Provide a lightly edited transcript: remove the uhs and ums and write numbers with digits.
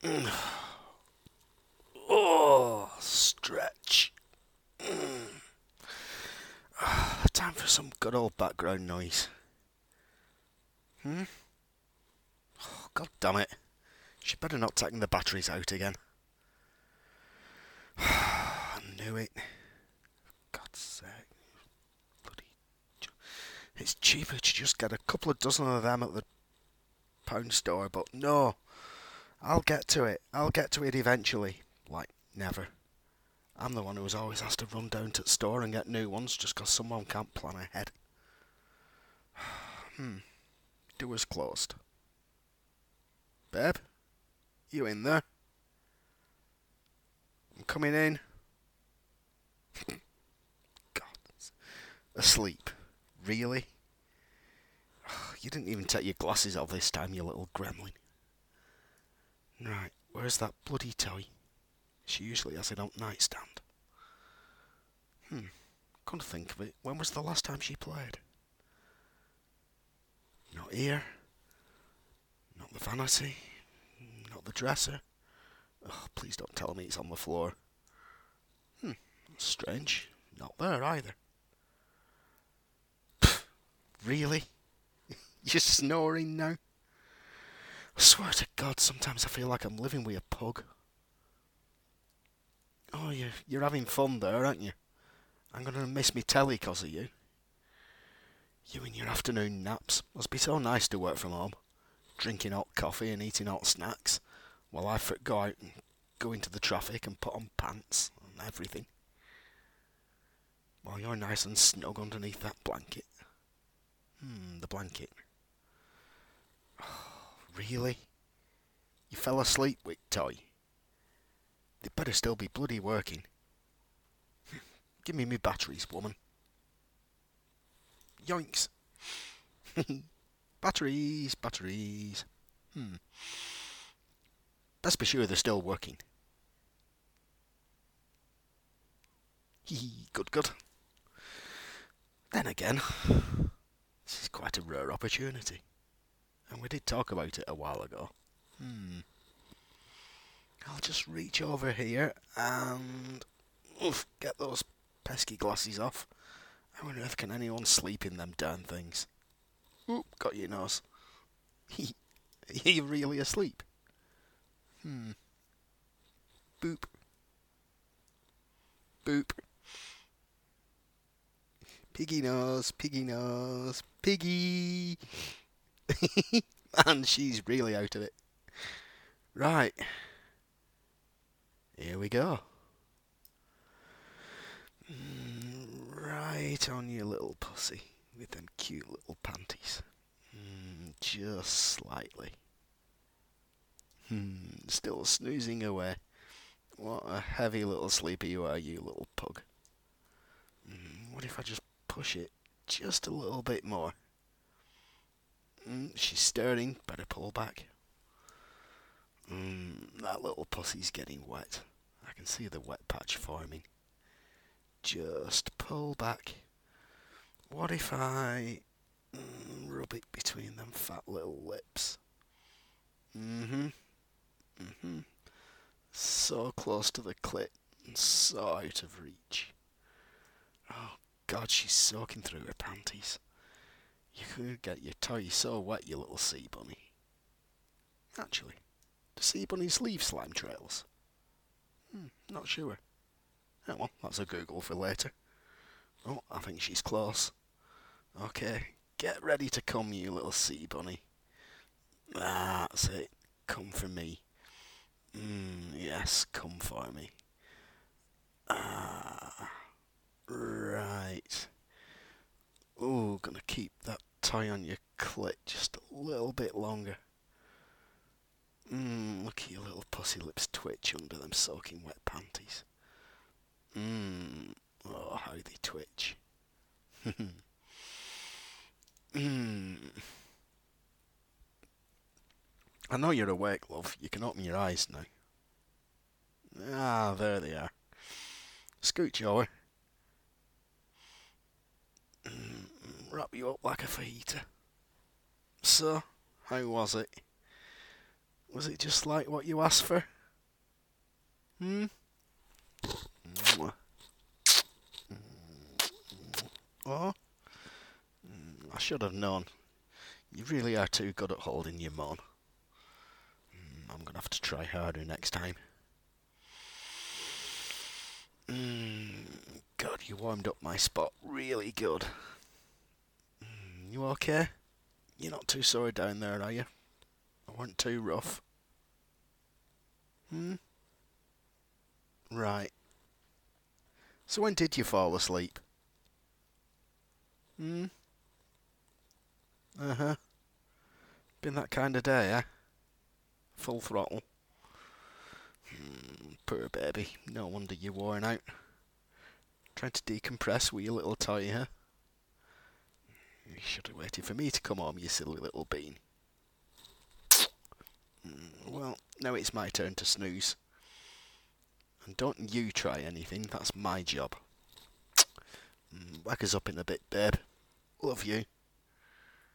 Oh, stretch. Time for some good old background noise. Oh, God damn it. She better not taking the batteries out again. I knew it. God's sake. Bloody. It's cheaper to just get a couple of dozen of them at the pound store, but no. I'll get to it. I'll get to it eventually. Like, never. I'm the one who always has to run down to the store and get new ones just 'cause someone can't plan ahead. Door's closed. Babe? You in there? I'm coming in. God. Asleep. Really? You didn't even take your glasses off this time, you little gremlin. Right, where's that bloody toy? She usually has it on nightstand. Couldn't think of it. When was the last time she played? Not here. Not the vanity. Not the dresser. Oh, please don't tell me it's on the floor. Strange. Not there either. Pfft, really? You're snoring now? I swear to God, sometimes I feel like I'm living with a pug. Oh, you're having fun there, aren't you? I'm going to miss me telly 'cause of you. You and your afternoon naps. Must be so nice to work from home. Drinking hot coffee and eating hot snacks. While I go out and go into the traffic and put on pants and everything. While you're nice and snug underneath that blanket. The blanket. Oh, really? You fell asleep with toy? They better still be bloody working. Give me me batteries, woman. Yoinks. Batteries. Best be sure they're still working. Good. Then again, this is quite a rare opportunity. And we did talk about it a while ago. I'll just reach over here and get those pesky glasses off. How on earth can anyone sleep in them darn things? Oop, got your nose. Are you really asleep? Boop. Boop. Piggy nose, piggy. And she's really out of it. Right. Here we go. Right on your little pussy with them cute little panties. Just slightly. Still snoozing away. What a heavy little sleeper you are, you little pug. What if I just push it just a little bit more? She's stirring. Better pull back. That little pussy's getting wet. I can see the wet patch forming. Just pull back. What if I rub it between them fat little lips? So close to the clit and so out of reach. Oh God, she's soaking through her panties. You could get your toy so wet, you little sea bunny. Actually, do sea bunnies leave slime trails? Not sure. Oh well, that's a Google for later. Oh, I think she's close. Okay, get ready to come, you little sea bunny. That's it. Come for me. Yes, come for me. Right. Ooh, gonna keep that toy on your clit just a little bit longer. Look at your little pussy lips twitch under them soaking wet panties. Oh, how they twitch. I know you're awake, love. You can open your eyes now. There they are. Scooch over. Wrap you up like a fajita. So, how was it? Was it just like what you asked for? Hmm? Oh? I should have known. You really are too good at holding your mon. I'm going to have to try harder next time. God, you warmed up my spot really good. You okay? You're not too sore down there, are you? I weren't too rough. Right. So when did you fall asleep? Uh-huh. Been that kind of day, eh? Full throttle. Poor baby. No wonder you're worn out. Trying to decompress with your little toy, huh? You should have waited for me to come home, you silly little bean. Well, now it's my turn to snooze. And don't you try anything, that's my job. Whack us up in a bit, babe. Love you.